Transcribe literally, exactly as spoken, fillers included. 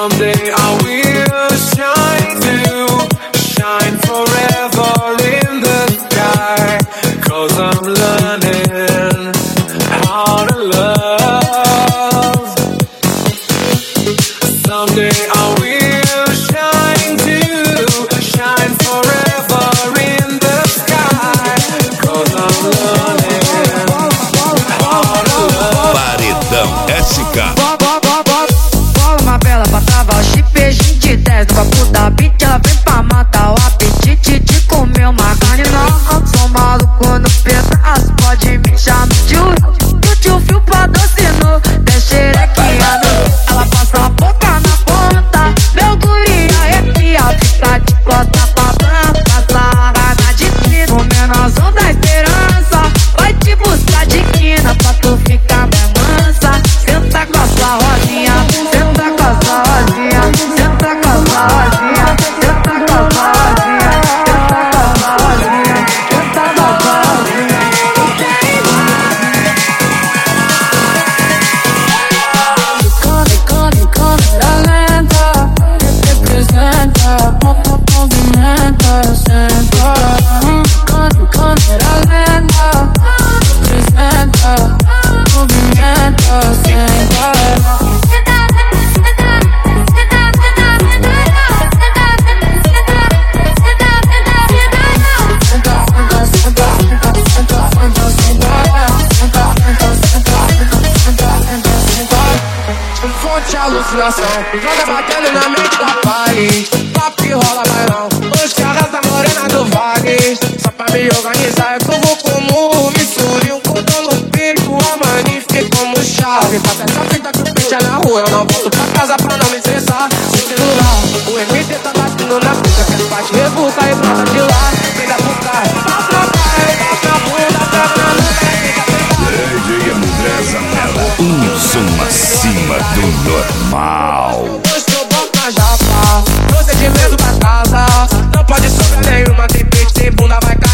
Someday I will shine through, shine forever in the sky. Cause I'm learning how to love. Someday I will shine through, shine forever in the sky. Cause I'm learning how to love. Paredão S K. Bola uma vela pra travar o chip, a gente desce no papo da beat. Ela vem pra matar o apetite de comer uma carne não. Sou maluco no pedaço, pode me chamar de tio. O tio fio pra docinou, deixa xerequiano. Ela passa a boca na ponta, meu guri arrepia. Fica de costa pra branca, sarrada de quina. Comendo as ondas da esperança, vai te buscar de quina pra tu ficar mais mansa. Senta com a sua rodinha, senta com a sua rodinha, senta com a sua rodinha, senta com a sua rodinha, senta com a sua rodinha, senta com a sua rodinha. Come, come, câmera lenta, representa, movimenta, senta. Come, câmera lenta, representa, movimenta, senta. Fonte alucinação, joga batendo na mente da Paris. Papo que rola bailão, hoje que arrasa a morena do Vale. Só pra me organizar é que eu vou como Missouri. Um cordão no peito, a mani fiquei como chave. Tá essa fita que o peixe é na rua, eu não volto pra casa pra não me estressar. Sem celular, o M D tá batendo na boca, que as partes rebuca e brota de lá. Vem da boca, passa na cara, passa na bunda, pega na nuca. D J André Zanella, um som acima do normal. Hoje eu boto na japa, procedimento pra casa. Não pode sobrar nenhuma, tem peito, tem bunda, vai cair.